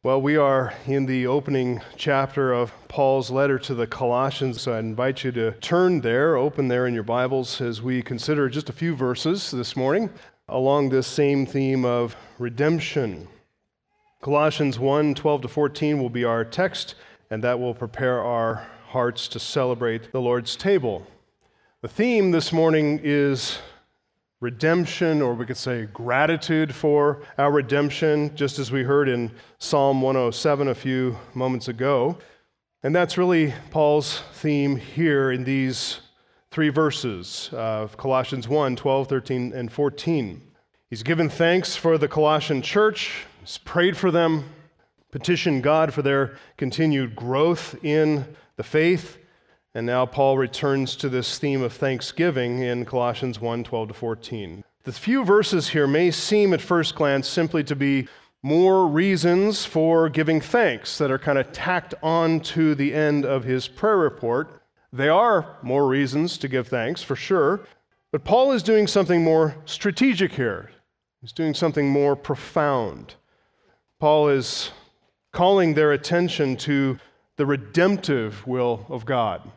Well, we are in the opening chapter of Paul's letter to the Colossians, so I invite you to turn there, open there in your Bibles as we consider just a few verses this morning along this same theme of redemption. Colossians 1:12-14 will be our text, and that will prepare our hearts to celebrate the Lord's table. The theme this morning is redemption, or we could say gratitude for our redemption, just as we heard in Psalm 107 a few moments ago. And that's really Paul's theme here in these three verses of Colossians 1:12, 13, and 14. He's given thanks for the Colossian church, he's prayed for them, petitioned God for their continued growth in the faith. And now Paul returns to this theme of thanksgiving in Colossians 1:12-14. The few verses here may seem at first glance simply to be more reasons for giving thanks that are kind of tacked on to the end of his prayer report. They are more reasons to give thanks, for sure, but Paul is doing something more strategic here. He's doing something more profound. Paul is calling their attention to the redemptive will of God.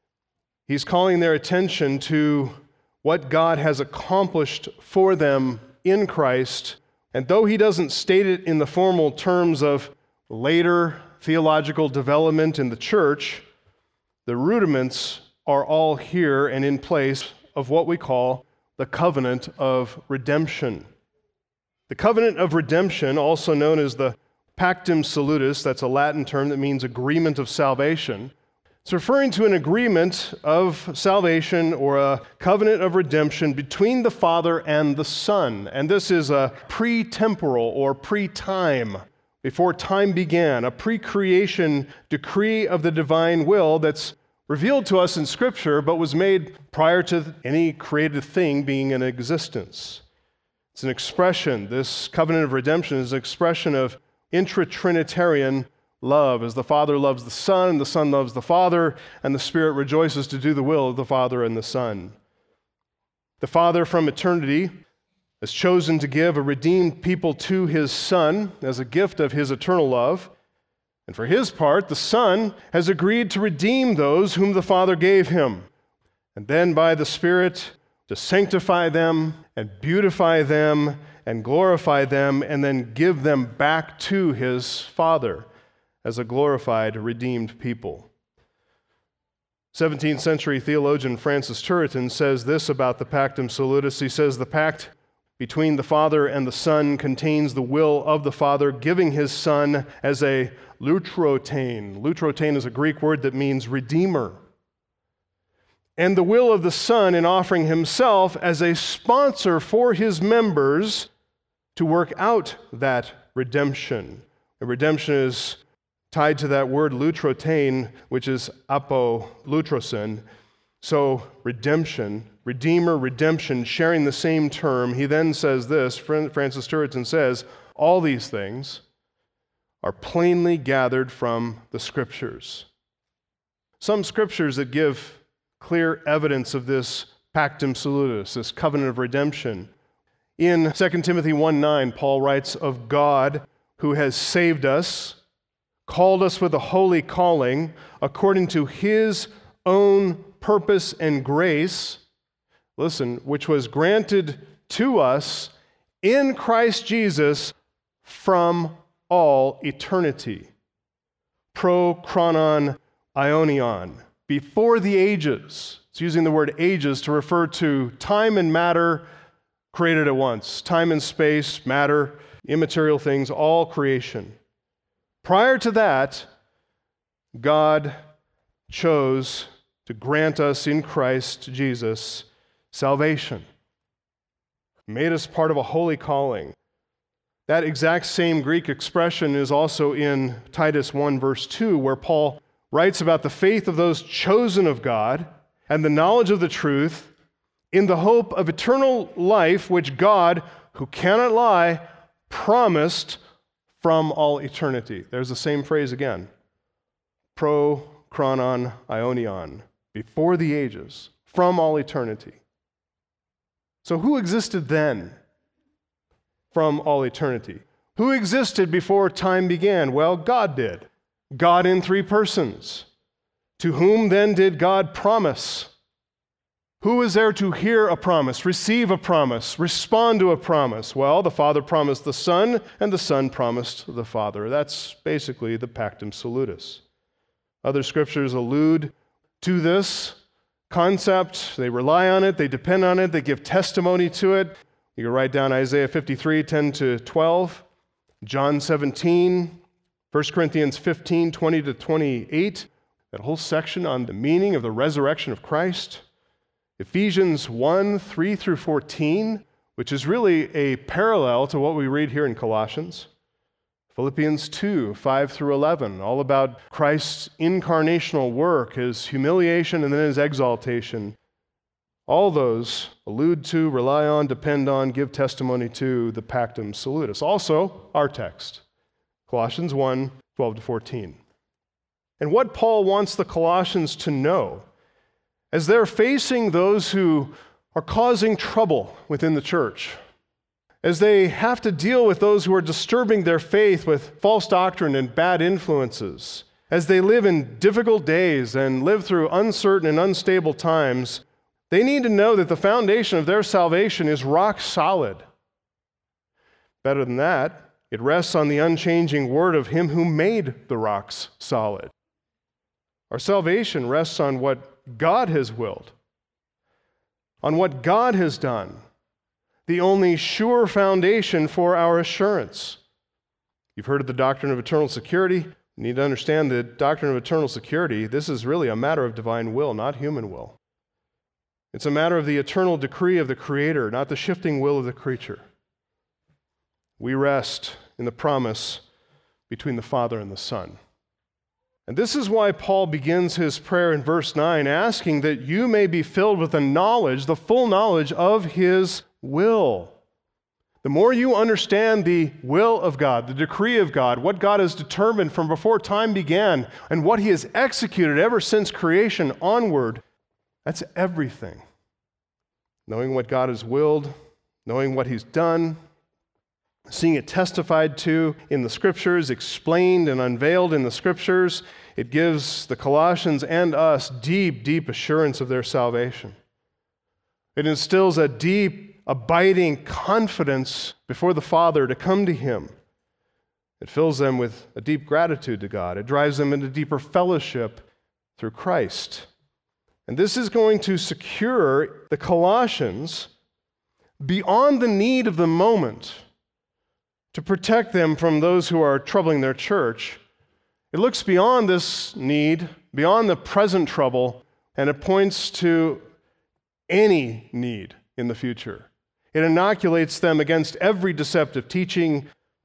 He's calling their attention to what God has accomplished for them in Christ, and though he doesn't state it in the formal terms of later theological development in the church, the rudiments are all here and in place of what we call the covenant of redemption. The covenant of redemption, also known as the Pactum Salutis, that's a Latin term that means agreement of salvation. It's referring to an agreement of salvation or a covenant of redemption between the Father and the Son. And this is a pre-temporal or pre-time, before time began, a pre-creation decree of the divine will that's revealed to us in Scripture but was made prior to any created thing being in existence. It's an expression, this covenant of redemption is an expression of intra-Trinitarian love, as the Father loves the Son, the Son loves the Father, and the Spirit rejoices to do the will of the Father and the Son. The Father from eternity has chosen to give a redeemed people to his Son as a gift of his eternal love, and for his part, the Son has agreed to redeem those whom the Father gave him, and then by the Spirit to sanctify them and beautify them and glorify them, and then give them back to his Father as a glorified, redeemed people. 17th century theologian Francis Turretin says this about the Pactum Salutis. He says, the pact between the Father and the Son contains the will of the Father, giving his Son as a lutrotein. Lutrotein is a Greek word that means redeemer. And the will of the Son in offering himself as a sponsor for his members to work out that redemption. The redemption is tied to that word lutrotein, which is apolutrosin. So redemption, redeemer, redemption, sharing the same term. He then says this, Francis Turretin says, all these things are plainly gathered from the Scriptures. Some Scriptures that give clear evidence of this Pactum Salutis, this covenant of redemption. In 2 Timothy 1:9, Paul writes of God who has saved us, called us with a holy calling, according to his own purpose and grace, listen, which was granted to us in Christ Jesus from all eternity. Pro chronon aionion, before the ages. It's using the word ages to refer to time and matter created at once. Time and space, matter, immaterial things, all creation. Prior to that, God chose to grant us in Christ Jesus salvation. Made us part of a holy calling. That exact same Greek expression is also in Titus 1 verse 2, where Paul writes about the faith of those chosen of God and the knowledge of the truth in the hope of eternal life, which God, who cannot lie, promised from all eternity. There's the same phrase again. Pro chronon aionion, before the ages, from all eternity. So who existed then from all eternity? Who existed before time began? Well, God did. God in three persons. To whom then did God promise? Who is there to hear a promise, receive a promise, respond to a promise? Well, the Father promised the Son, and the Son promised the Father. That's basically the Pactum Salutis. Other scriptures allude to this concept. They rely on it, they depend on it, they give testimony to it. You can write down Isaiah 53, 10 to 12, John 17, 1 Corinthians 15, 20 to 28, that whole section on the meaning of the resurrection of Christ. Ephesians 1, 3 through 14, which is really a parallel to what we read here in Colossians. Philippians 2, 5 through 11, all about Christ's incarnational work, his humiliation and then his exaltation. All those allude to, rely on, depend on, give testimony to the Pactum Salutis. Also, our text, Colossians 1, 12 to 14. And what Paul wants the Colossians to know, as they're facing those who are causing trouble within the church, as they have to deal with those who are disturbing their faith with false doctrine and bad influences, as they live in difficult days and live through uncertain and unstable times, they need to know that the foundation of their salvation is rock solid. Better than that, it rests on the unchanging word of him who made the rocks solid. Our salvation rests on what God has willed, on what God has done, the only sure foundation for our assurance. You've heard of the doctrine of eternal security. You need to understand the doctrine of eternal security. This is really a matter of divine will, not human will. It's a matter of the eternal decree of the Creator, not the shifting will of the creature. We rest in the promise between the Father and the Son. And this is why Paul begins his prayer in verse 9, asking that you may be filled with the knowledge, the full knowledge of his will. The more you understand the will of God, the decree of God, what God has determined from before time began, and what he has executed ever since creation onward, that's everything. Knowing what God has willed, knowing what he's done, seeing it testified to in the Scriptures, explained and unveiled in the Scriptures, it gives the Colossians and us deep, deep assurance of their salvation. It instills a deep, abiding confidence before the Father to come to him. It fills them with a deep gratitude to God. It drives them into deeper fellowship through Christ. And this is going to secure the Colossians beyond the need of the moment to protect them from those who are troubling their church. It looks beyond this need, beyond the present trouble, and it points to any need in the future. It inoculates them against every deceptive teaching,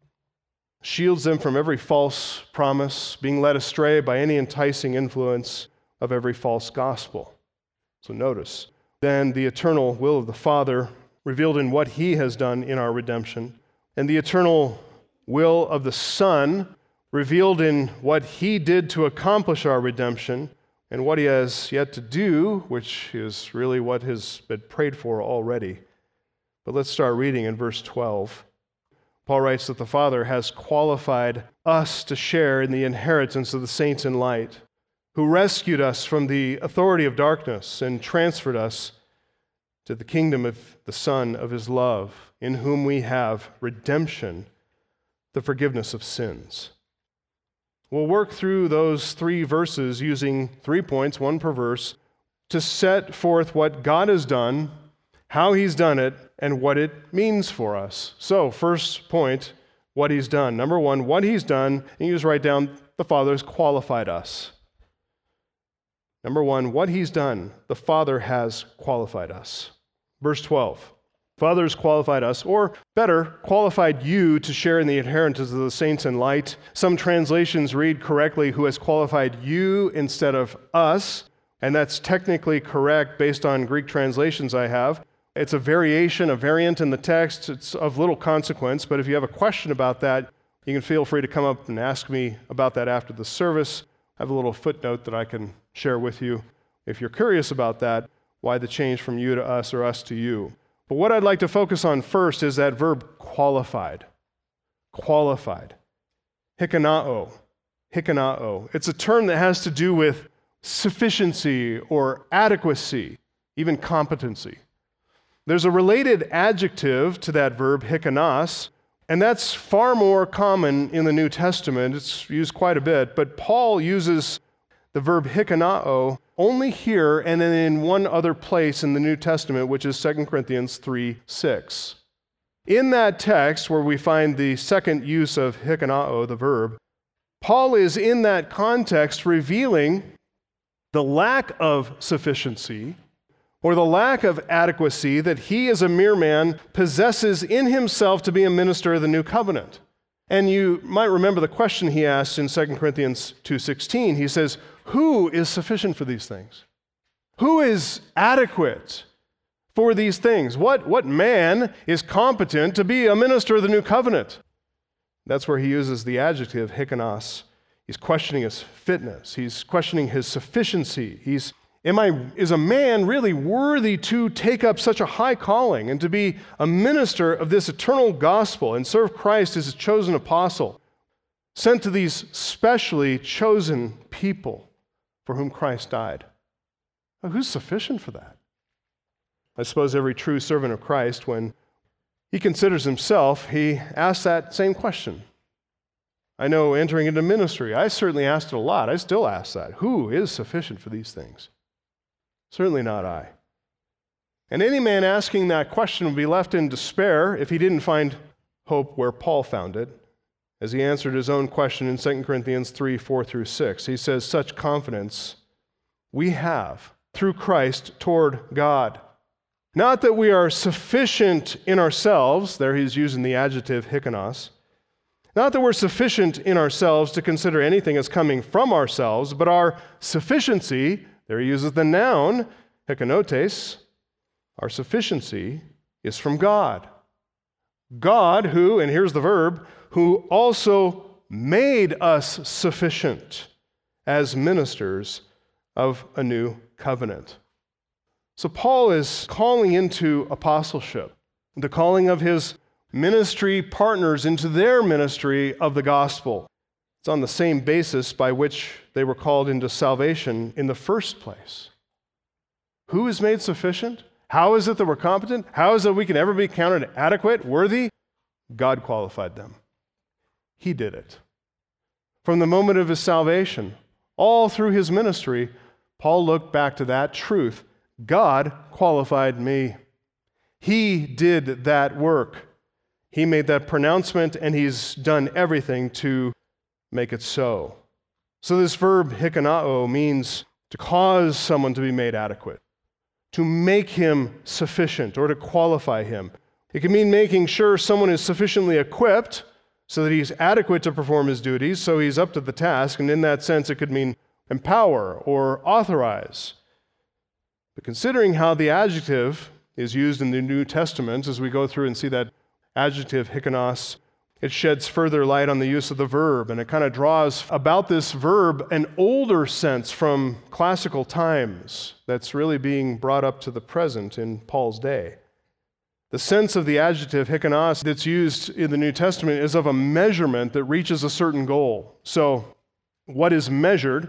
shields them from every false promise, being led astray by any enticing influence of every false gospel. So notice, then the eternal will of the Father revealed in what he has done in our redemption, and the eternal will of the Son revealed in what he did to accomplish our redemption, and what he has yet to do, which is really what has been prayed for already. But let's start reading in verse 12. Paul writes that the Father has qualified us to share in the inheritance of the saints in light, who rescued us from the authority of darkness and transferred us to the kingdom of the Son of his love, in whom we have redemption, the forgiveness of sins. We'll work through those 3 verses using 3 points, 1 per verse, to set forth what God has done, how he's done it, and what it means for us. So, first point, what he's done. Number 1, what he's done, and you just write down, the Father has qualified us. Number 1, what he's done, the Father has qualified us. Verse 12. Father has qualified us, or better, qualified you to share in the inheritance of the saints in light. Some translations read correctly, who has qualified you instead of us, and that's technically correct based on Greek translations I have. It's a variation, a variant in the text. It's of little consequence, but if you have a question about that, you can feel free to come up and ask me about that after the service. I have a little footnote that I can share with you if you're curious about that, why the change from you to us or us to you. But what I'd like to focus on first is that verb qualified. qualified. Hikanao. Hikanao. It's a term that has to do with sufficiency or adequacy, even competency. There's a related adjective to that verb, hikanos, and that's far more common in the New Testament. It's used quite a bit, but Paul uses the verb hikanao only here and then in one other place in the New Testament, which is 2 Corinthians 3:6. In that text where we find the second use of hikanao, the verb, Paul is in that context revealing the lack of sufficiency or the lack of adequacy that he as a mere man possesses in himself to be a minister of the new covenant. And you might remember the question he asked in 2 Corinthians 2:16. He says, who is sufficient for these things? Who is adequate for these things? What man is competent to be a minister of the new covenant? That's where he uses the adjective hikanos. He's questioning his fitness. He's questioning his sufficiency. Is a man really worthy to take up such a high calling and to be a minister of this eternal gospel and serve Christ as a chosen apostle, sent to these specially chosen people for whom Christ died? Well, who's sufficient for that? I suppose every true servant of Christ, when he considers himself, he asks that same question. I know entering into ministry, I certainly asked it a lot. I still ask that. Who is sufficient for these things? Certainly not I. And any man asking that question would be left in despair if he didn't find hope where Paul found it, as he answered his own question in 2 Corinthians 3:4-6. He says, such confidence we have through Christ toward God. Not that we are sufficient in ourselves, there he's using the adjective hikanos, not that we're sufficient in ourselves to consider anything as coming from ourselves, but our sufficiency, there he uses the noun, hikanotes, our sufficiency is from God. God who, and here's the verb, who also made us sufficient as ministers of a new covenant. So Paul is calling into apostleship, the calling of his ministry partners into their ministry of the gospel. It's on the same basis by which they were called into salvation in the first place. Who is made sufficient? How is it that we're competent? How is it we can ever be counted adequate, worthy? God qualified them. He did it. From the moment of his salvation, all through his ministry, Paul looked back to that truth. God qualified me. He did that work. He made that pronouncement, and he's done everything to make it so. So this verb hikanao means to cause someone to be made adequate, to make him sufficient or to qualify him. It can mean making sure someone is sufficiently equipped so that he's adequate to perform his duties, so he's up to the task, and in that sense it could mean empower or authorize. But considering how the adjective is used in the New Testament, as we go through and see that adjective hikanos, it sheds further light on the use of the verb, and it kind of draws about this verb an older sense from classical times that's really being brought up to the present in Paul's day. The sense of the adjective hikanos that's used in the New Testament is of a measurement that reaches a certain goal. So what is measured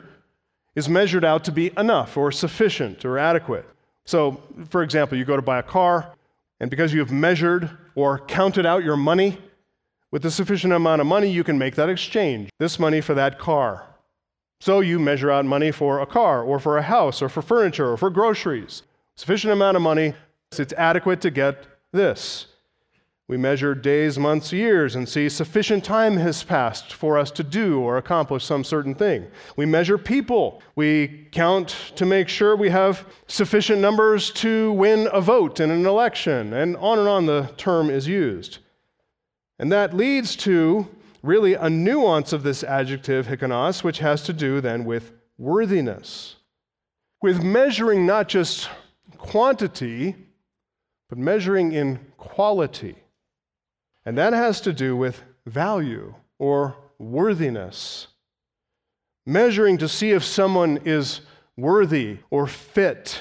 out to be enough or sufficient or adequate. So, for example, you go to buy a car, and because you have measured or counted out your money, with a sufficient amount of money, you can make that exchange, this money for that car. So you measure out money for a car or for a house or for furniture or for groceries. Sufficient amount of money, it's adequate to get this. We measure days, months, years, and see sufficient time has passed for us to do or accomplish some certain thing. We measure people. We count to make sure we have sufficient numbers to win a vote in an election, and on the term is used. And that leads to really a nuance of this adjective, hikanos, which has to do then with worthiness, with measuring not just quantity, but measuring in quality. And that has to do with value or worthiness. Measuring to see if someone is worthy or fit,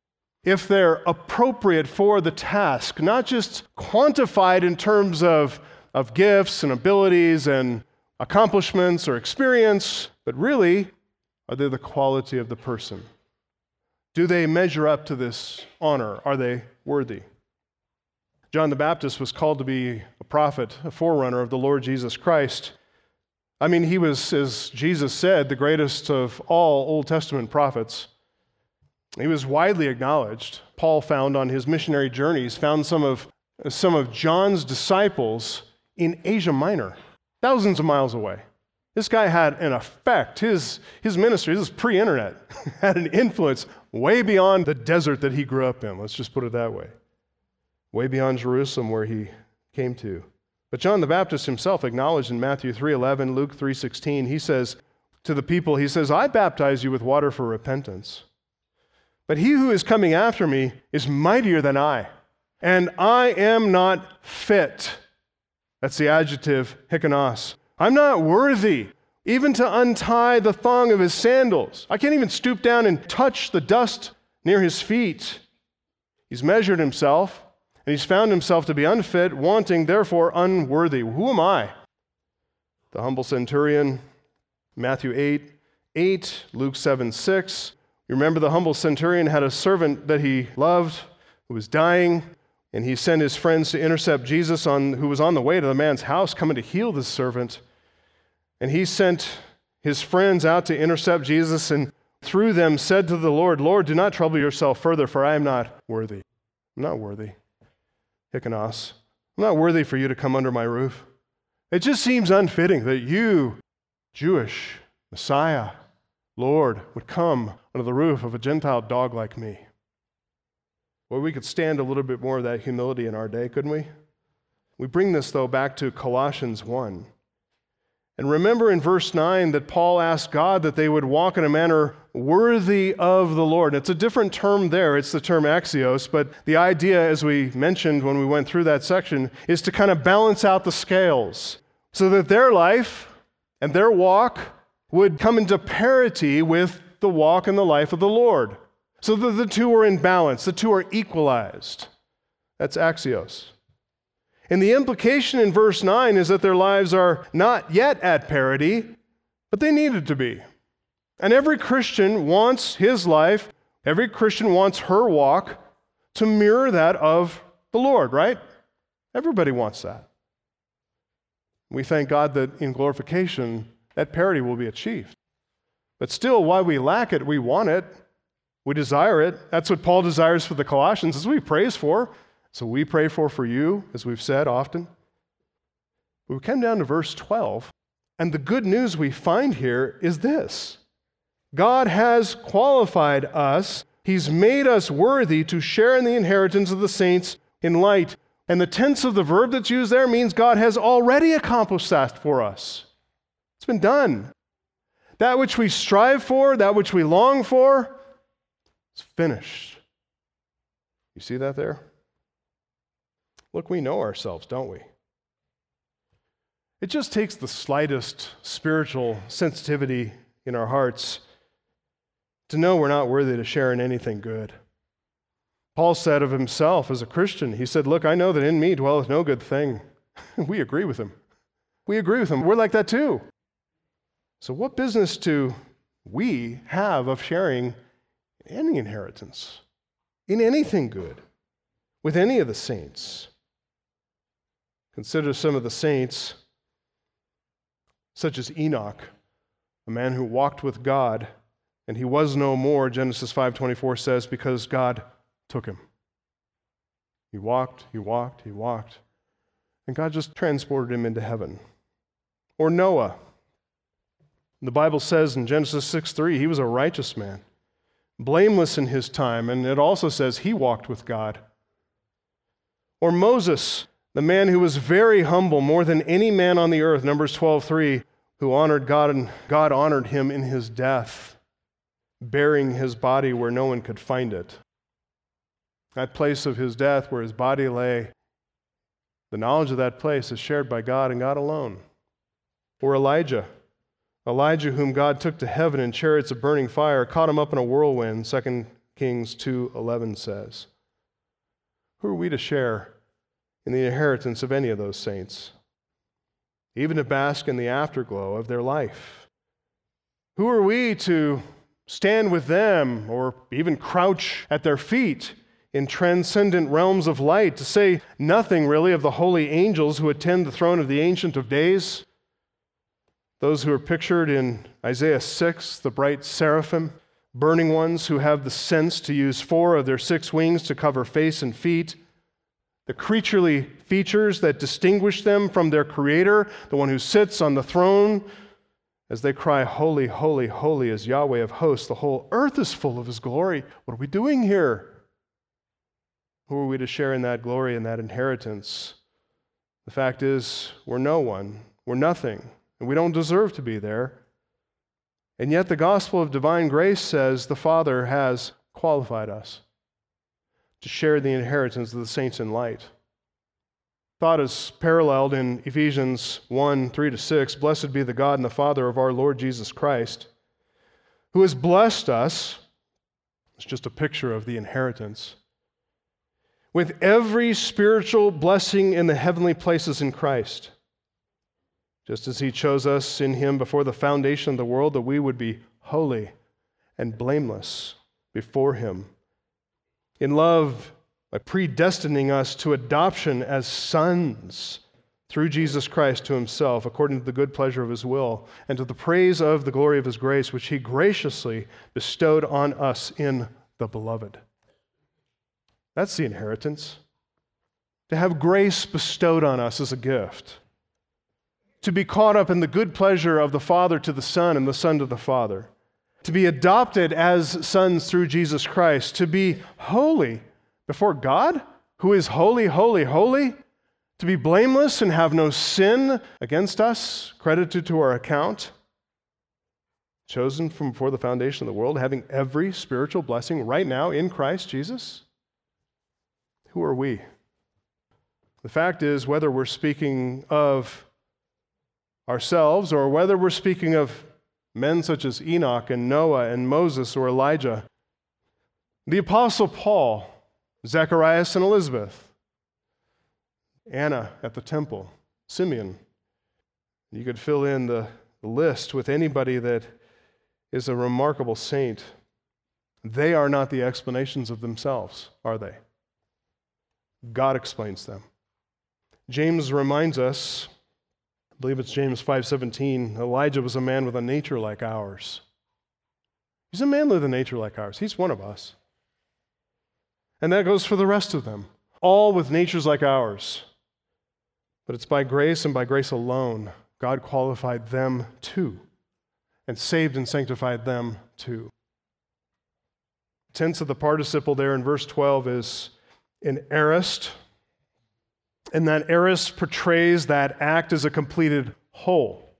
if they're appropriate for the task, not just quantified in terms of of gifts and abilities and accomplishments or experience, but really, are they the quality of the person? Do they measure up to this honor? Are they worthy? John the Baptist was called to be a prophet, a forerunner of the Lord Jesus Christ. I mean, he was, as Jesus said, the greatest of all Old Testament prophets. He was widely acknowledged. Paul found on his missionary journeys, found some of John's disciples in Asia Minor, thousands of miles away. This guy had an effect. His ministry, this is pre-internet, had an influence way beyond the desert that he grew up in. Let's just put it that way. Way beyond Jerusalem where he came to. But John the Baptist himself acknowledged in Matthew 3:11, Luke 3:16, he says to the people, he says, I baptize you with water for repentance. But he who is coming after me is mightier than I, and I am not fit. That's the adjective, hikanos. I'm not worthy even to untie the thong of his sandals. I can't even stoop down and touch the dust near his feet. He's measured himself, and he's found himself to be unfit, wanting, therefore unworthy. Who am I? The humble centurion, Matthew 8:8, Luke 7:6. You remember the humble centurion had a servant that he loved who was dying, and he sent his friends to intercept Jesus who was on the way to the man's house, coming to heal this servant. And he sent his friends out to intercept Jesus, and through them said to the Lord, Lord, do not trouble yourself further, for I am not worthy. I'm not worthy. Hikanos. I'm not worthy for you to come under my roof. It just seems unfitting that you, Jewish Messiah, Lord, would come under the roof of a Gentile dog like me. Well, we could stand a little bit more of that humility in our day, couldn't we? We bring this, though, back to Colossians 1. And remember in verse 9 that Paul asked God that they would walk in a manner worthy of the Lord. It's a different term there. It's the term axios, but the idea, as we mentioned when we went through that section, is to kind of balance out the scales so that their life and their walk would come into parity with the walk and the life of the Lord, so that the two are in balance, the two are equalized. That's axios. And the implication in verse 9 is that their lives are not yet at parity, but they needed to be. And every Christian wants his life, every Christian wants her walk to mirror that of the Lord, right? Everybody wants that. We thank God that in glorification, that parity will be achieved. But still, while we lack it, we want it. We desire it. That's what Paul desires for the Colossians. That's what he prays for. So we pray for you, as we've said often. But we come down to verse 12, and the good news we find here is this. God has qualified us. He's made us worthy to share in the inheritance of the saints in light. And the tense of the verb that's used there means God has already accomplished that for us. It's been done. That which we strive for, that which we long for, it's finished. You see that there? Look, we know ourselves, don't we? It just takes the slightest spiritual sensitivity in our hearts to know we're not worthy to share in anything good. Paul said of himself as a Christian, he said, look, I know that in me dwelleth no good thing. We agree with him. We agree with him. We're like that too. So what business do we have of sharing any inheritance, in anything good, with any of the saints? Consider some of the saints, such as Enoch, a man who walked with God, and he was no more, Genesis 5:24 says, because God took him. He walked, and God just transported him into heaven. Or Noah. The Bible says in Genesis 6:3, he was a righteous man, blameless in his time, and it also says he walked with God. Or Moses, the man who was very humble, more than any man on the earth, Numbers 12:3, who honored God, and God honored him in his death, burying his body where no one could find it. That place of his death where his body lay, the knowledge of that place is shared by God and God alone. Or Elijah, whom God took to heaven in chariots of burning fire, caught him up in a whirlwind, 2 Kings 2:11 says. Who are we to share in the inheritance of any of those saints? even to bask in the afterglow of their life. Who are we to stand with them or even crouch at their feet in transcendent realms of light, to say nothing really of the holy angels who attend the throne of the Ancient of Days? Those who are pictured in Isaiah 6, the bright seraphim, burning ones who have the sense to use 4 of their 6 wings to cover face and feet, the creaturely features that distinguish them from their Creator, the one who sits on the throne, as they cry, "Holy, holy, holy is Yahweh of hosts. The whole earth is full of His glory." What are we doing here? Who are we to share in that glory and that inheritance? The fact is, we're no one, we're nothing, and we don't deserve to be there. And yet the gospel of divine grace says the Father has qualified us to share the inheritance of the saints in light. Thought is paralleled in Ephesians 1, 3-6. Blessed be the God and the Father of our Lord Jesus Christ, who has blessed us, it's just a picture of the inheritance, with every spiritual blessing in the heavenly places in Christ, just as He chose us in Him before the foundation of the world, that we would be holy and blameless before Him. In love, by predestining us to adoption as sons through Jesus Christ to Himself, according to the good pleasure of His will, and to the praise of the glory of His grace, which He graciously bestowed on us in the Beloved. That's the inheritance. To have grace bestowed on us as a gift. To be caught up in the good pleasure of the Father to the Son and the Son to the Father. To be adopted as sons through Jesus Christ. To be holy before God, who is holy, holy, holy. To be blameless and have no sin against us, credited to our account. Chosen from before the foundation of the world, having every spiritual blessing right now in Christ Jesus. Who are we? The fact is, whether we're speaking of ourselves or whether we're speaking of men such as Enoch and Noah and Moses or Elijah, the Apostle Paul, Zacharias and Elizabeth, Anna at the temple, Simeon, you could fill in the list with anybody that is a remarkable saint. They are not the explanations of themselves, are they? God explains them. James reminds us, I believe it's James 5:17, Elijah was a man with a nature like ours. He's a man with a nature like ours. He's one of us. And that goes for the rest of them, all with natures like ours. But it's by grace and by grace alone, God qualified them too, and saved and sanctified them too. Tense of the participle there in verse 12 is an aorist, and that aorist portrays that act as a completed whole.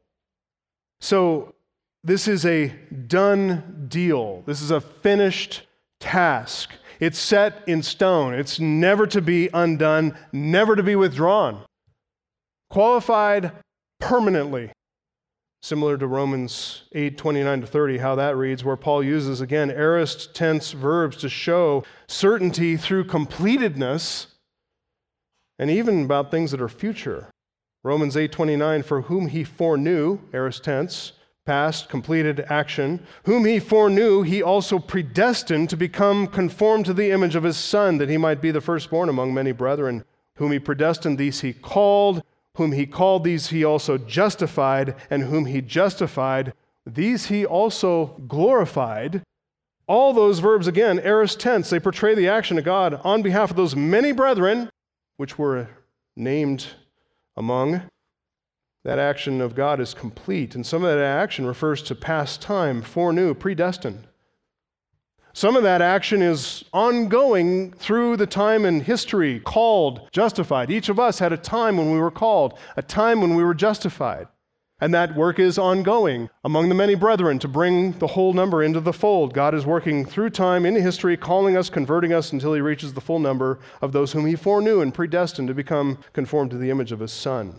So this is a done deal. This is a finished task. It's set in stone. It's never to be undone, never to be withdrawn. Qualified permanently. Similar to Romans 8:29-30, how that reads, where Paul uses, again, aorist tense verbs to show certainty through completedness, and even about things that are future. Romans 8:29, for whom He foreknew, aorist tense, past, completed action, whom He foreknew, He also predestined to become conformed to the image of His Son, that He might be the firstborn among many brethren. Whom He predestined, these He called. Whom He called, these He also justified, and whom He justified, these He also glorified. All those verbs, again, aorist tense, they portray the action of God on behalf of those many brethren, which were named among. That action of God is complete, and some of that action refers to past time, foreknew, predestined. Some of that action is ongoing through the time in history, called, justified. Each of us had a time when we were called, a time when we were justified. And that work is ongoing among the many brethren to bring the whole number into the fold. God is working through time in history, calling us, converting us until He reaches the full number of those whom He foreknew and predestined to become conformed to the image of His Son.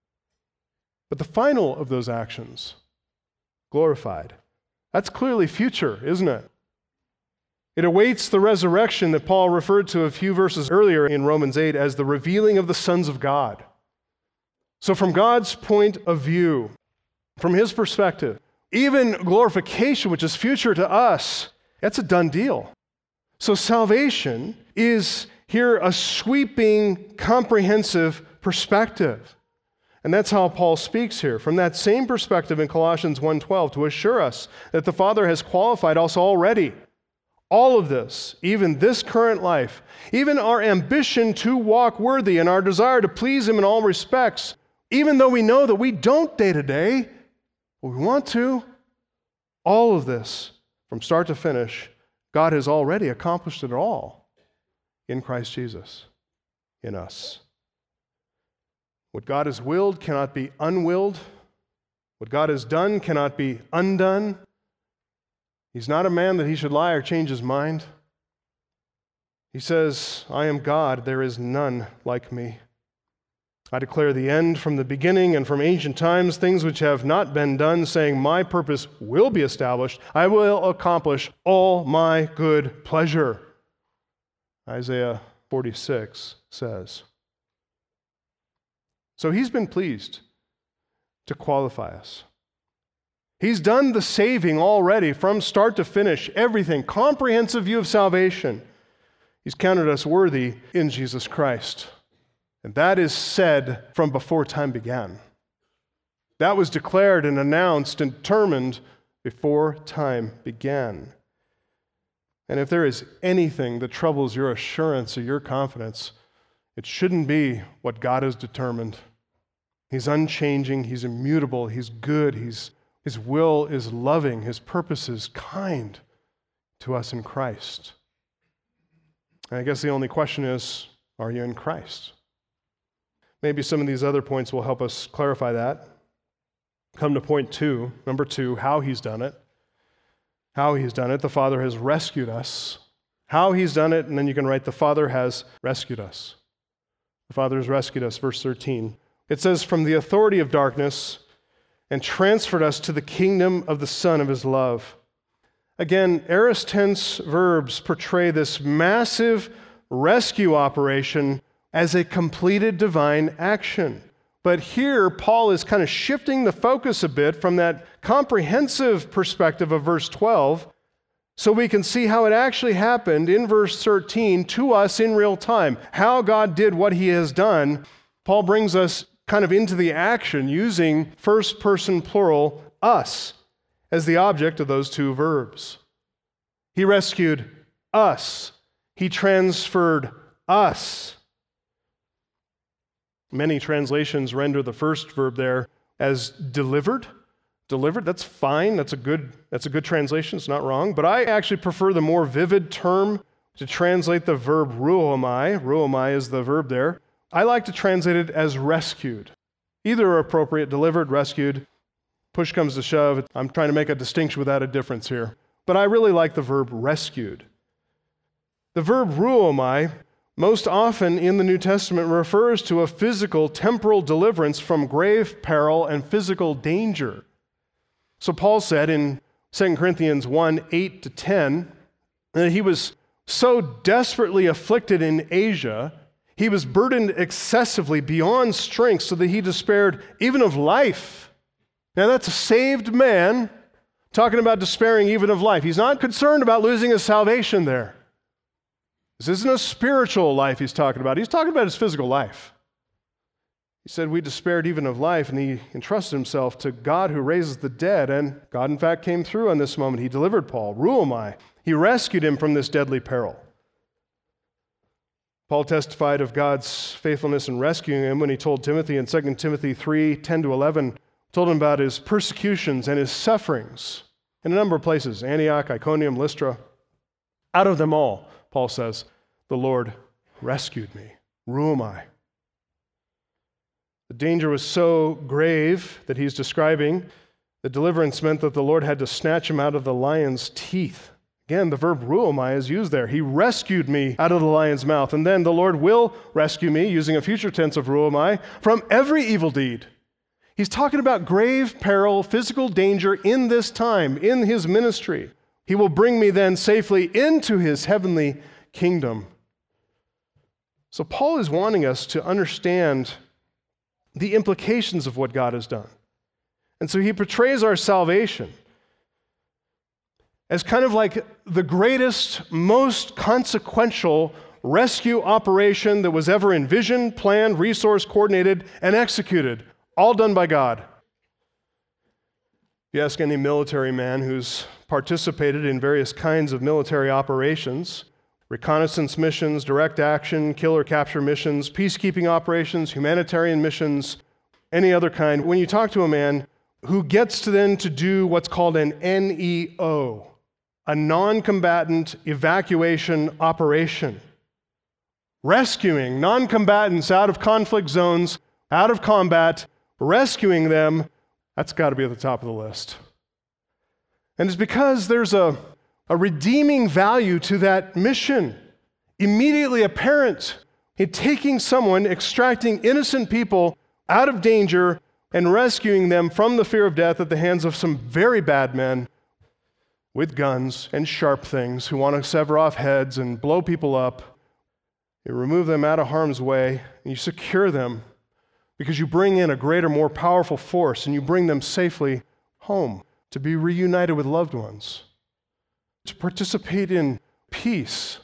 But the final of those actions, glorified, that's clearly future, isn't it? It awaits the resurrection that Paul referred to a few verses earlier in Romans 8 as the revealing of the sons of God. So from God's point of view, from his perspective, even glorification, which is future to us, that's a done deal. So salvation is here a sweeping, comprehensive perspective. And that's how Paul speaks here, from that same perspective in Colossians 1:12, to assure us that the Father has qualified us already. All of this, even this current life, even our ambition to walk worthy and our desire to please him in all respects, even though we know that we don't day to day, but we want to, all of this, from start to finish, God has already accomplished it all in Christ Jesus, in us. What God has willed cannot be unwilled. What God has done cannot be undone. He's not a man that he should lie or change his mind. He says, I am God, there is none like me. I declare the end from the beginning and from ancient times, things which have not been done, saying, my purpose will be established. I will accomplish all my good pleasure. Isaiah 46 says. So he's been pleased to qualify us. He's done the saving already from start to finish, everything, comprehensive view of salvation. He's counted us worthy in Jesus Christ. And that is said from before time began. That was declared and announced and determined before time began. And if there is anything that troubles your assurance or your confidence, it shouldn't be what God has determined. He's unchanging, he's immutable, he's good, his will is loving, his purpose is kind to us in Christ. And I guess the only question is, are you in Christ? Maybe some of these other points will help us clarify that. Come to point two, number two, how he's done it. How he's done it. The Father has rescued us. How he's done it, and then you can write, the Father has rescued us. The Father has rescued us, verse 13. It says, from the authority of darkness and transferred us to the kingdom of the Son of his love. Again, aorist tense verbs portray this massive rescue operation as a completed divine action. But here, Paul is kind of shifting the focus a bit from that comprehensive perspective of verse 12 so we can see how it actually happened in verse 13 to us in real time. How God did what he has done. Paul brings us kind of into the action using first person plural, us, as the object of those two verbs. He rescued us. He transferred us. Many translations render the first verb there as delivered. Delivered, that's fine. That's a good translation. It's not wrong. But I actually prefer the more vivid term to translate the verb ruomai. Ruomai is the verb there. I like to translate it as rescued. Either are appropriate, delivered, rescued. Push comes to shove. I'm trying to make a distinction without a difference here. But I really like the verb rescued. The verb ruomai most often in the New Testament refers to a physical, temporal deliverance from grave peril and physical danger. So Paul said in 2 Corinthians 1, 8-10, that he was so desperately afflicted in Asia, he was burdened excessively beyond strength so that he despaired even of life. Now that's a saved man talking about despairing even of life. He's not concerned about losing his salvation there. This isn't a spiritual life he's talking about. He's talking about his physical life. He said, we despaired even of life, and he entrusted himself to God who raises the dead, and God, in fact, came through on this moment. He delivered Paul, ruomai. He rescued him from this deadly peril. Paul testified of God's faithfulness in rescuing him when he told Timothy in 2 Timothy 3, 10-11, told him about his persecutions and his sufferings in a number of places, Antioch, Iconium, Lystra. Out of them all, Paul says, the Lord rescued me. Ruomai. The danger was so grave that he's describing. The deliverance meant that the Lord had to snatch him out of the lion's teeth. Again, the verb ruomai is used there. He rescued me out of the lion's mouth. And then the Lord will rescue me, using a future tense of ruomai, from every evil deed. He's talking about grave peril, physical danger in this time, in his ministry. He will bring me then safely into his heavenly kingdom. So Paul is wanting us to understand the implications of what God has done. And so he portrays our salvation as kind of like the greatest, most consequential rescue operation that was ever envisioned, planned, resourced, coordinated, and executed, all done by God. If you ask any military man who's participated in various kinds of military operations, reconnaissance missions, direct action, kill or capture missions, peacekeeping operations, humanitarian missions, any other kind, when you talk to a man who gets to then to do what's called an NEO, a non-combatant evacuation operation, rescuing non-combatants out of conflict zones, out of combat, rescuing them, that's got to be at the top of the list. And it's because there's a redeeming value to that mission, immediately apparent in taking someone, extracting innocent people out of danger and rescuing them from the fear of death at the hands of some very bad men with guns and sharp things who want to sever off heads and blow people up. You remove them out of harm's way, and you secure them because you bring in a greater, more powerful force, and you bring them safely home to be reunited with loved ones, to participate in peace,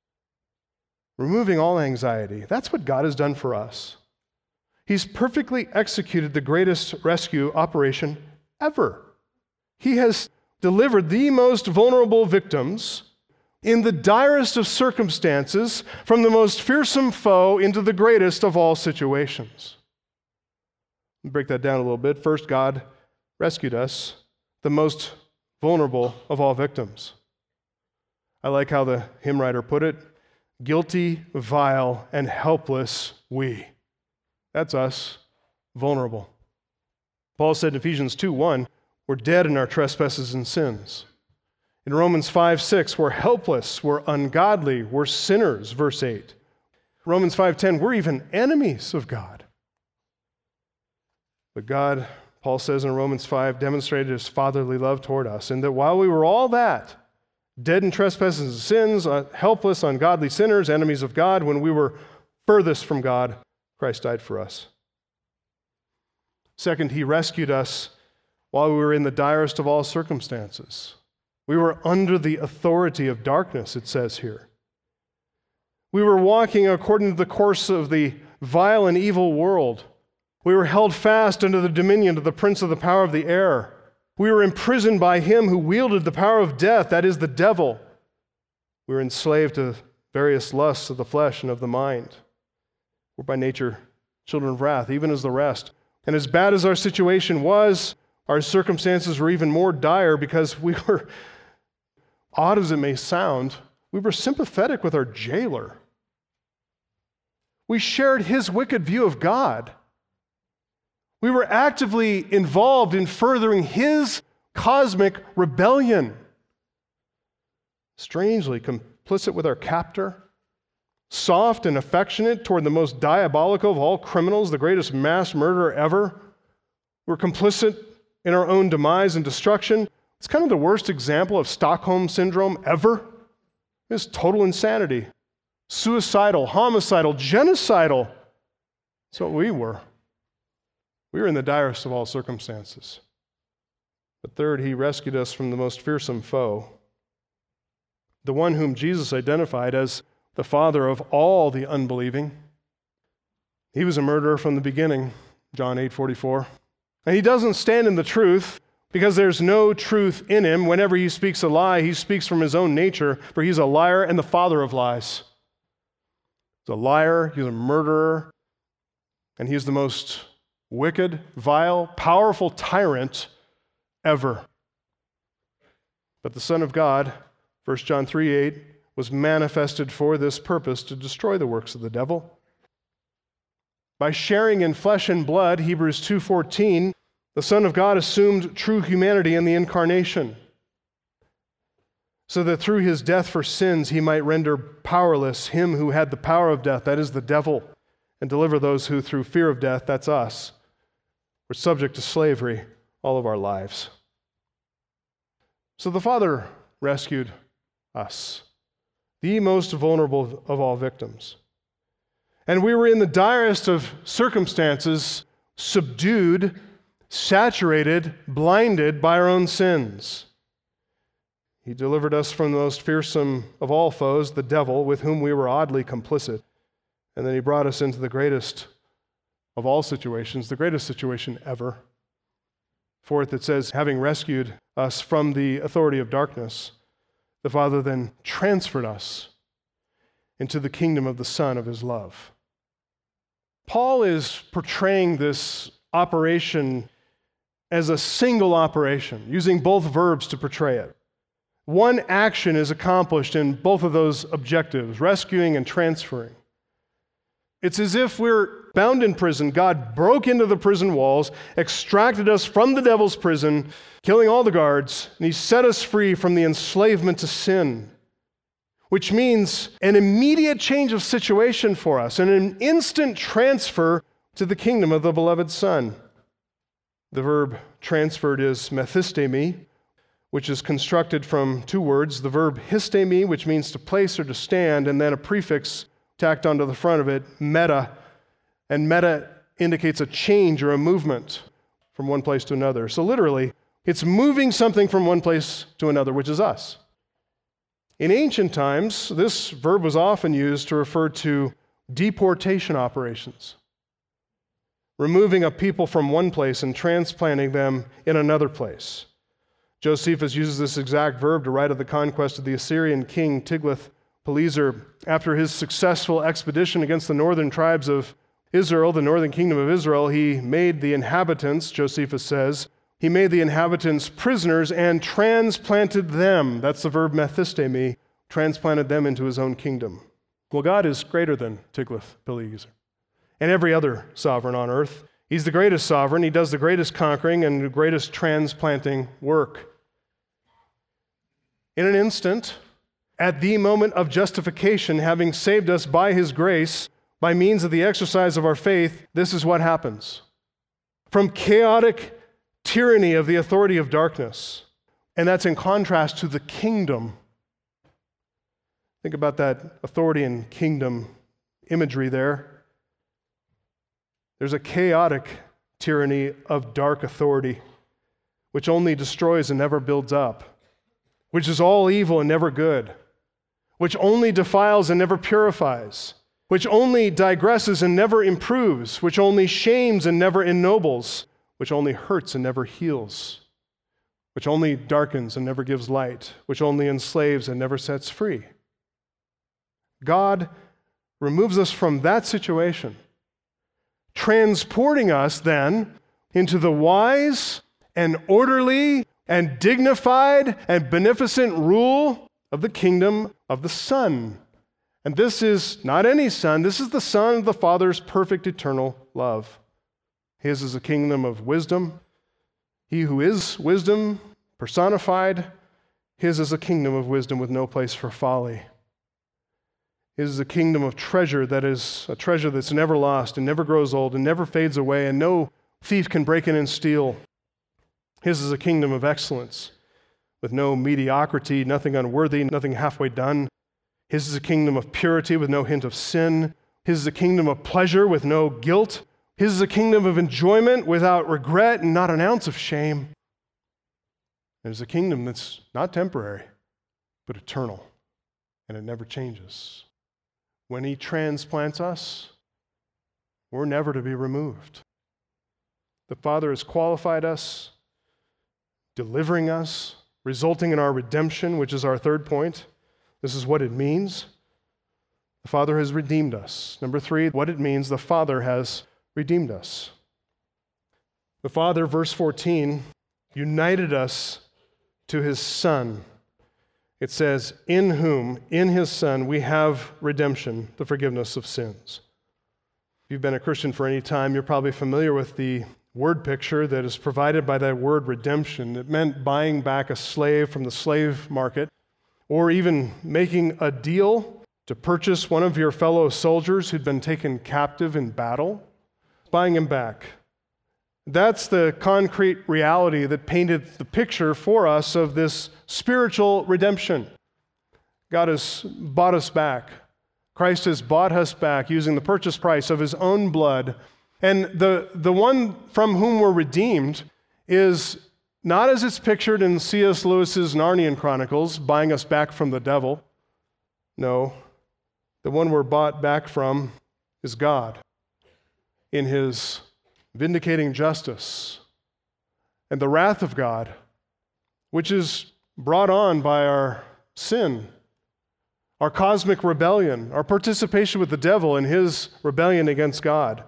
removing all anxiety. That's what God has done for us. He's perfectly executed the greatest rescue operation ever. He has delivered the most vulnerable victims in the direst of circumstances from the most fearsome foe into the greatest of all situations. Let me break that down a little bit. First, God rescued us, the most vulnerable of all victims. I like how the hymn writer put it, guilty, vile, and helpless we. That's us, vulnerable. Paul said in Ephesians 2:1, we're dead in our trespasses and sins. In Romans 5:6, we're helpless, we're ungodly, we're sinners, verse 8. Romans 5:10, we're even enemies of God. But God, Paul says in Romans 5, demonstrated his fatherly love toward us, in that while we were all that, dead in trespasses and sins, helpless, ungodly sinners, enemies of God, when we were furthest from God, Christ died for us. Second, he rescued us while we were in the direst of all circumstances. We were under the authority of darkness, it says here. We were walking according to the course of the vile and evil world. We were held fast under the dominion of the prince of the power of the air. We were imprisoned by him who wielded the power of death, that is the devil. We were enslaved to various lusts of the flesh and of the mind. We're by nature children of wrath, even as the rest. And as bad as our situation was, our circumstances were even more dire because we were, odd as it may sound, we were sympathetic with our jailer. We shared his wicked view of God. We were actively involved in furthering his cosmic rebellion. Strangely complicit with our captor, soft and affectionate toward the most diabolical of all criminals, the greatest mass murderer ever. We're complicit in our own demise and destruction. It's kind of the worst example of Stockholm Syndrome ever. It's total insanity. Suicidal, homicidal, genocidal. That's what we were. We were in the direst of all circumstances. But third, he rescued us from the most fearsome foe, the one whom Jesus identified as the father of all the unbelieving. He was a murderer from the beginning, John 8:44. And he doesn't stand in the truth because there's no truth in him. Whenever he speaks a lie, he speaks from his own nature, for he's a liar and the father of lies. He's a liar, he's a murderer, and he's the most wicked, vile, powerful tyrant ever. But the Son of God, 1 John 3:8, was manifested for this purpose, to destroy the works of the devil. By sharing in flesh and blood, Hebrews 2:14, the Son of God assumed true humanity in the incarnation, so that through his death for sins he might render powerless him who had the power of death, that is the devil, and deliver those who through fear of death, that's us, were subject to slavery all of our lives. So the Father rescued us, the most vulnerable of all victims. And we were in the direst of circumstances subdued, saturated, blinded by our own sins. He delivered us from the most fearsome of all foes, the devil, with whom we were oddly complicit. And then he brought us into the greatest of all situations, the greatest situation ever. Fourth, it says, having rescued us from the authority of darkness, the Father then transferred us into the kingdom of the Son of his love. Paul is portraying this operation as a single operation, using both verbs to portray it. One action is accomplished in both of those objectives, rescuing and transferring. It's as if we're bound in prison. God broke into the prison walls, extracted us from the devil's prison, killing all the guards, and he set us free from the enslavement to sin, which means an immediate change of situation for us and an instant transfer to the kingdom of the beloved Son. The verb transferred is methistemi, which is constructed from two words, the verb histemi, which means to place or to stand, and then a prefix tacked onto the front of it, meta. And meta indicates a change or a movement from one place to another. So literally, it's moving something from one place to another, which is us. In ancient times, this verb was often used to refer to deportation operations, removing a people from one place and transplanting them in another place. Josephus uses this exact verb to write of the conquest of the Assyrian king Tiglath-Pileser. After his successful expedition against the northern tribes of Israel, the northern kingdom of Israel, he made the inhabitants, Josephus says, he made the inhabitants prisoners and transplanted them. That's the verb methistemi, transplanted them into his own kingdom. Well, God is greater than Tiglath-Pileser and every other sovereign on earth. He's the greatest sovereign. He does the greatest conquering and the greatest transplanting work. In an instant, at the moment of justification, having saved us by his grace, by means of the exercise of our faith, this is what happens. From chaotic tyranny of the authority of darkness, and that's in contrast to the kingdom. Think about that authority and kingdom imagery there. There's a chaotic tyranny of dark authority, which only destroys and never builds up, which is all evil and never good, which only defiles and never purifies, which only digresses and never improves, which only shames and never ennobles, which only hurts and never heals, which only darkens and never gives light, which only enslaves and never sets free. God removes us from that situation, transporting us then into the wise and orderly and dignified and beneficent rule of the kingdom of the Son. And this is not any Son, this is the Son of the Father's perfect eternal love. His is a kingdom of wisdom. He who is wisdom personified, his is a kingdom of wisdom with no place for folly. His is a kingdom of treasure that is a treasure that's never lost and never grows old and never fades away, and no thief can break in and steal. His is a kingdom of excellence with no mediocrity, nothing unworthy, nothing halfway done. His is a kingdom of purity with no hint of sin. His is a kingdom of pleasure with no guilt. His is a kingdom of enjoyment without regret and not an ounce of shame. It is a kingdom that's not temporary, but eternal, and it never changes. When he transplants us, we're never to be removed. The Father has qualified us, delivering us, resulting in our redemption, which is our third point. This is what it means. The Father has redeemed us. Number 3, what it means, the Father has redeemed us. The Father, verse 14, united us to his Son. It says, in whom, in his Son, we have redemption, the forgiveness of sins. If you've been a Christian for any time, you're probably familiar with the word picture that is provided by that word redemption. It meant buying back a slave from the slave market, or even making a deal to purchase one of your fellow soldiers who'd been taken captive in battle, buying him back. That's the concrete reality that painted the picture for us of this spiritual redemption. God has bought us back. Christ has bought us back using the purchase price of his own blood And the one from whom we're redeemed is not as it's pictured in C.S. Lewis's Narnian Chronicles, buying us back from the devil. No, the one we're bought back from is God in his vindicating justice and the wrath of God, which is brought on by our sin, our cosmic rebellion, our participation with the devil in his rebellion against God.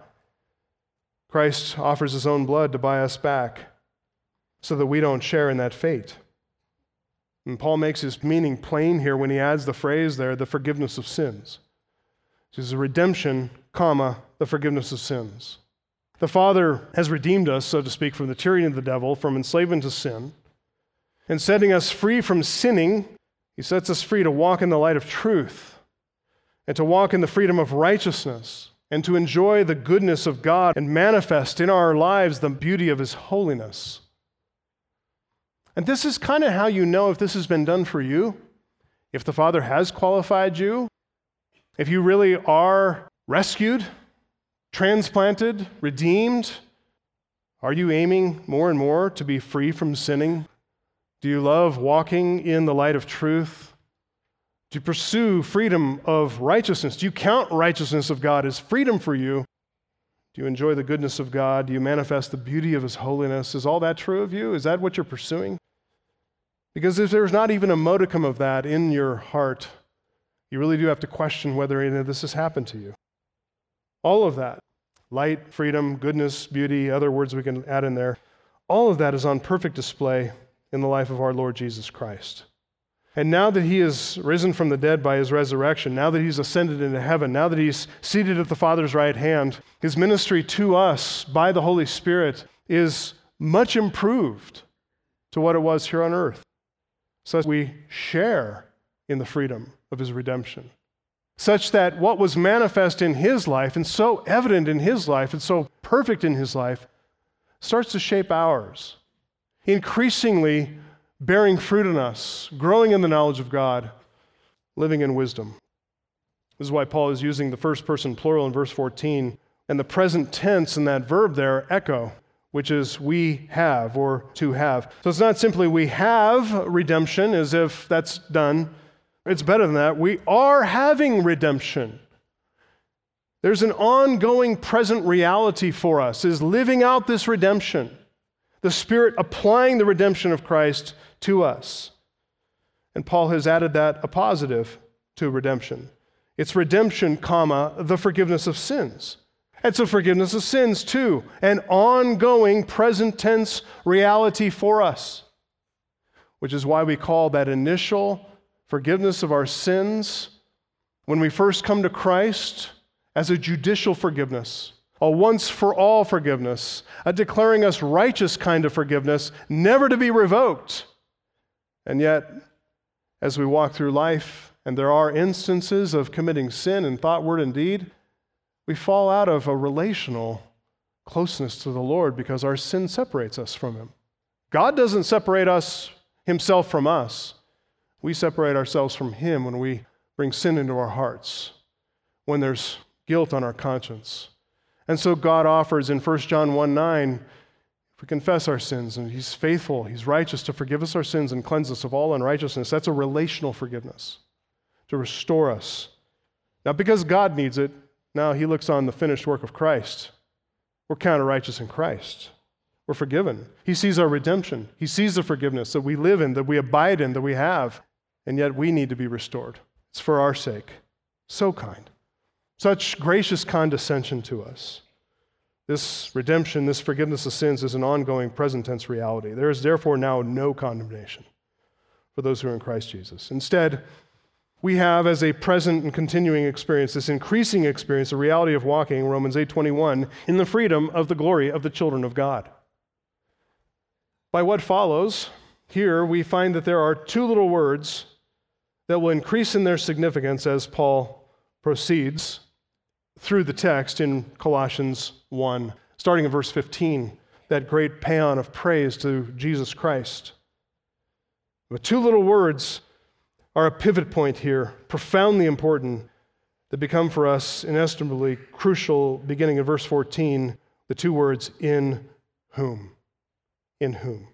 Christ offers his own blood to buy us back so that we don't share in that fate. And Paul makes his meaning plain here when he adds the phrase there, the forgiveness of sins. This is a redemption, comma, the forgiveness of sins. The Father has redeemed us, so to speak, from the tyranny of the devil, from enslavement to sin, and setting us free from sinning. He sets us free to walk in the light of truth and to walk in the freedom of righteousness and to enjoy the goodness of God and manifest in our lives the beauty of his holiness. And this is kind of how you know if this has been done for you, if the Father has qualified you, if you really are rescued, transplanted, redeemed. Are you aiming more and more to be free from sinning? Do you love walking in the light of truth? Do you pursue freedom of righteousness? Do you count righteousness of God as freedom for you? Do you enjoy the goodness of God? Do you manifest the beauty of his holiness? Is all that true of you? Is that what you're pursuing? Because if there's not even a modicum of that in your heart, you really do have to question whether any of this has happened to you. All of that, light, freedom, goodness, beauty, other words we can add in there, all of that is on perfect display in the life of our Lord Jesus Christ. And now that he is risen from the dead by his resurrection, now that he's ascended into heaven, now that he's seated at the Father's right hand, his ministry to us by the Holy Spirit is much improved to what it was here on earth. So we share in the freedom of his redemption, such that what was manifest in his life and so evident in his life and so perfect in his life starts to shape ours, increasingly bearing fruit in us, growing in the knowledge of God, living in wisdom. This is why Paul is using the first person plural in verse 14, and the present tense in that verb there, echo, which is we have or to have. So it's not simply we have redemption as if that's done. It's better than that. We are having redemption. There's an ongoing present reality for us, is living out this redemption. The Spirit applying the redemption of Christ to us. And Paul has added that a positive to redemption. It's redemption, comma, the forgiveness of sins. It's a forgiveness of sins too, an ongoing present tense reality for us, which is why we call that initial forgiveness of our sins when we first come to Christ as a judicial forgiveness, a once-for-all forgiveness, a declaring us righteous kind of forgiveness, never to be revoked. And yet, as we walk through life, and there are instances of committing sin in thought, word, and deed, we fall out of a relational closeness to the Lord because our sin separates us from him. God doesn't separate himself from us. We separate ourselves from him when we bring sin into our hearts, when there's guilt on our conscience. And so God offers in 1 John 1:9, if we confess our sins, and he's faithful, he's righteous to forgive us our sins and cleanse us of all unrighteousness. That's a relational forgiveness, to restore us. Not because God needs it. Now he looks on the finished work of Christ. We're counted righteous in Christ. We're forgiven. He sees our redemption. He sees the forgiveness that we live in, that we abide in, that we have. And yet we need to be restored. It's for our sake. So kind. Such gracious condescension to us. This redemption, this forgiveness of sins is an ongoing present tense reality. There is therefore now no condemnation for those who are in Christ Jesus. Instead, we have as a present and continuing experience, this increasing experience, the reality of walking, Romans 8:21, in the freedom of the glory of the children of God. By what follows, here we find that there are two little words that will increase in their significance as Paul proceeds through the text in Colossians 1, starting in verse 15, that great paean of praise to Jesus Christ. The two little words are a pivot point here, profoundly important. that become for us inestimably crucial, beginning in verse 14, the two words, in whom. In whom.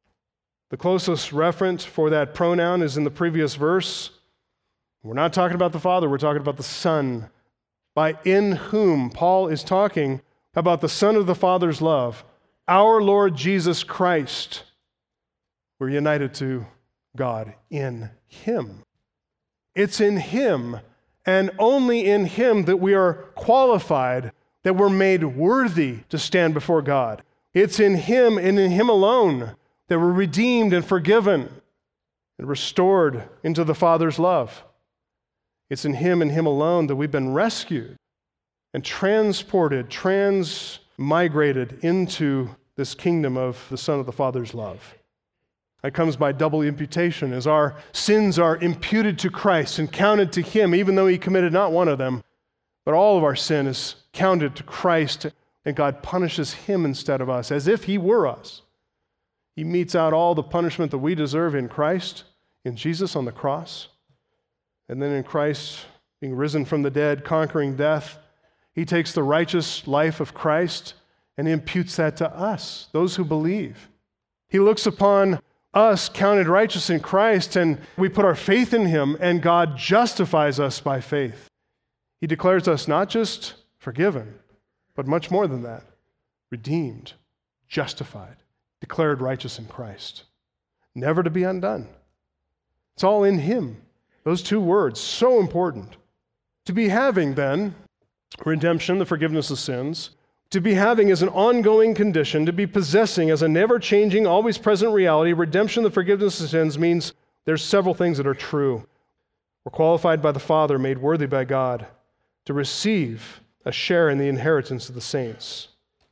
The closest reference for that pronoun is in the previous verse. We're not talking about the Father, we're talking about the Son. By in whom, Paul is talking about the Son of the Father's love, our Lord Jesus Christ. We're united to God in Him. It's in Him, and only in Him, that we are qualified, that we're made worthy to stand before God. It's in Him and in Him alone that we're redeemed and forgiven and restored into the Father's love. It's in Him and Him alone that we've been rescued and transported, transmigrated into this kingdom of the Son of the Father's love. That comes by double imputation, as our sins are imputed to Christ and counted to Him, even though He committed not one of them, but all of our sin is counted to Christ, and God punishes Him instead of us, as if He were us. He metes out all the punishment that we deserve in Christ, in Jesus on the cross. And then in Christ, being risen from the dead, conquering death, He takes the righteous life of Christ and He imputes that to us, those who believe. He looks upon us counted righteous in Christ, and we put our faith in Him, and God justifies us by faith. He declares us not just forgiven, but much more than that, redeemed, justified, declared righteous in Christ, never to be undone. It's all in Him. Those two words, so important. To be having, then, redemption, the forgiveness of sins, to be having is an ongoing condition, to be possessing as a never-changing, always-present reality. Redemption, the forgiveness of sins, means there's several things that are true. We're qualified by the Father, made worthy by God, to receive a share in the inheritance of the saints.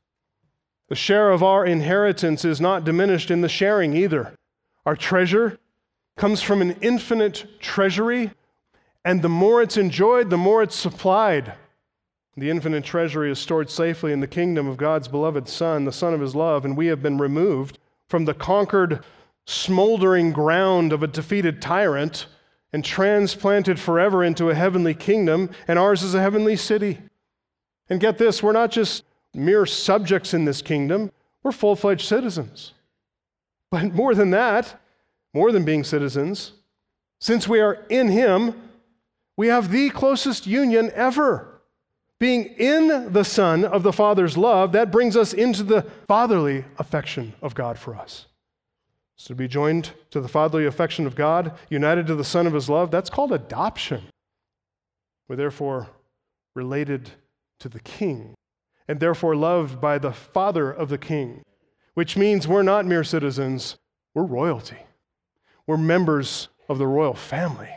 The share of our inheritance is not diminished in the sharing either. Our treasure comes from an infinite treasury, and the more it's enjoyed, the more it's supplied. The infinite treasury is stored safely in the kingdom of God's beloved Son, the Son of His love, and we have been removed from the conquered, smoldering ground of a defeated tyrant and transplanted forever into a heavenly kingdom, and ours is a heavenly city. And get this, we're not just mere subjects in this kingdom, we're full-fledged citizens. But more than that, more than being citizens, since we are in Him, we have the closest union ever. Being in the Son of the Father's love, that brings us into the fatherly affection of God for us. So to be joined to the fatherly affection of God, united to the Son of His love, that's called adoption. We're therefore related to the King, and therefore loved by the Father of the King, which means we're not mere citizens, we're royalty. We're members of the royal family.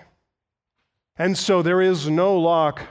And so there is no locked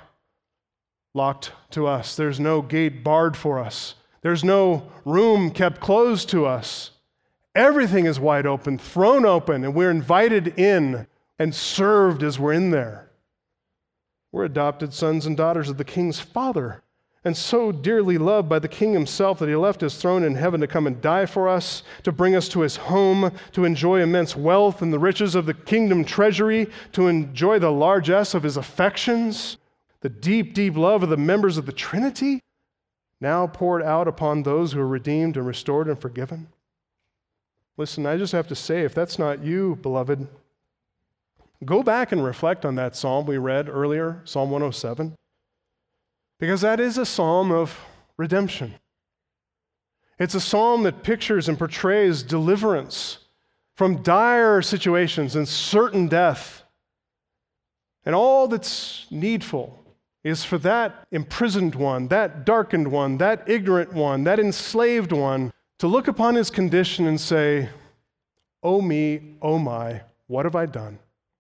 to us. There's no gate barred for us. There's no room kept closed to us. Everything is wide open, thrown open, and we're invited in and served as we're in there. We're adopted sons and daughters of the King's Father, and so dearly loved by the King Himself that He left His throne in heaven to come and die for us, to bring us to His home, to enjoy immense wealth and the riches of the kingdom treasury, to enjoy the largesse of His affections, the deep, deep love of the members of the Trinity, now poured out upon those who are redeemed and restored and forgiven. Listen, I just have to say, if that's not you, beloved, go back and reflect on that psalm we read earlier, Psalm 107. Because that is a psalm of redemption. It's a psalm that pictures and portrays deliverance from dire situations and certain death. And all that's needful is for that imprisoned one, that darkened one, that ignorant one, that enslaved one, to look upon his condition and say, "Oh me, oh my, what have I done?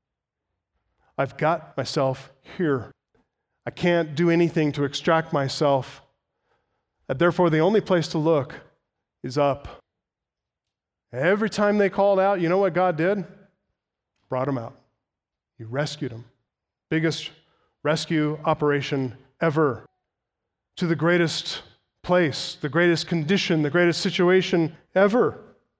I've got myself here. I can't do anything to extract myself. And therefore, the only place to look is up." Every time they called out, you know what God did? Brought them out. He rescued them. Biggest rescue operation ever. To the greatest place, the greatest condition, the greatest situation ever.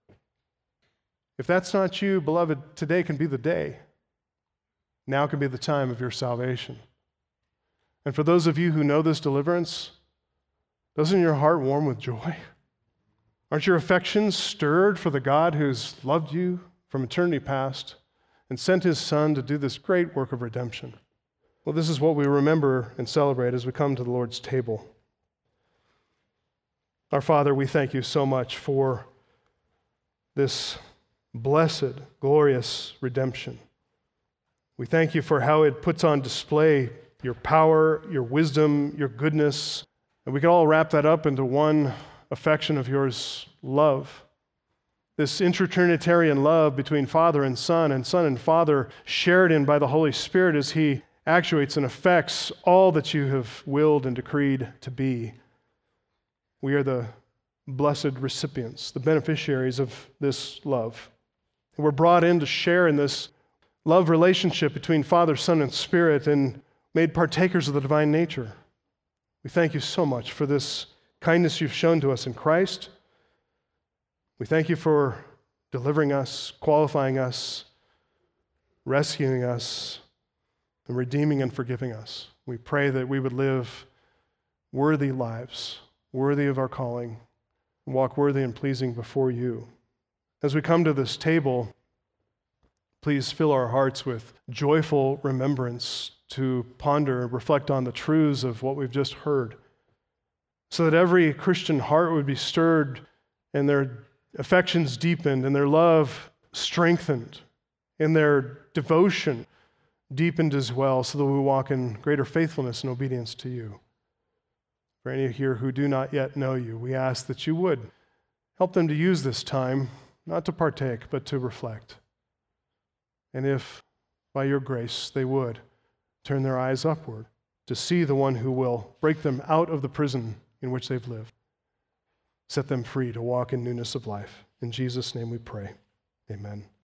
If that's not you, beloved, today can be the day. Now can be the time of your salvation. And for those of you who know this deliverance, doesn't your heart warm with joy? Aren't your affections stirred for the God who's loved you from eternity past and sent his Son to do this great work of redemption? Well, this is what we remember and celebrate as we come to the Lord's table. Our Father, we thank you so much for this blessed, glorious redemption. We thank you for how it puts on display your power, your wisdom, your goodness, and we can all wrap that up into one affection of yours, love. This intratrinitarian love between Father and Son and Father shared in by the Holy Spirit as he actuates and affects all that you have willed and decreed to be. We are the blessed recipients, the beneficiaries of this love. And we're brought in to share in this love relationship between Father, Son, and Spirit and made partakers of the divine nature. We thank you so much for this kindness you've shown to us in Christ. We thank you for delivering us, qualifying us, rescuing us, and redeeming and forgiving us. We pray that we would live worthy lives, worthy of our calling, and walk worthy and pleasing before you. As we come to this table, please fill our hearts with joyful remembrance to ponder and reflect on the truths of what we've just heard, so that every Christian heart would be stirred and their affections deepened and their love strengthened and their devotion deepened as well, so that we walk in greater faithfulness and obedience to you. For any here who do not yet know you, we ask that you would help them to use this time, not to partake, but to reflect. And if, by your grace, they would turn their eyes upward to see the one who will break them out of the prison in which they've lived, set them free to walk in newness of life. In Jesus' name we pray. Amen.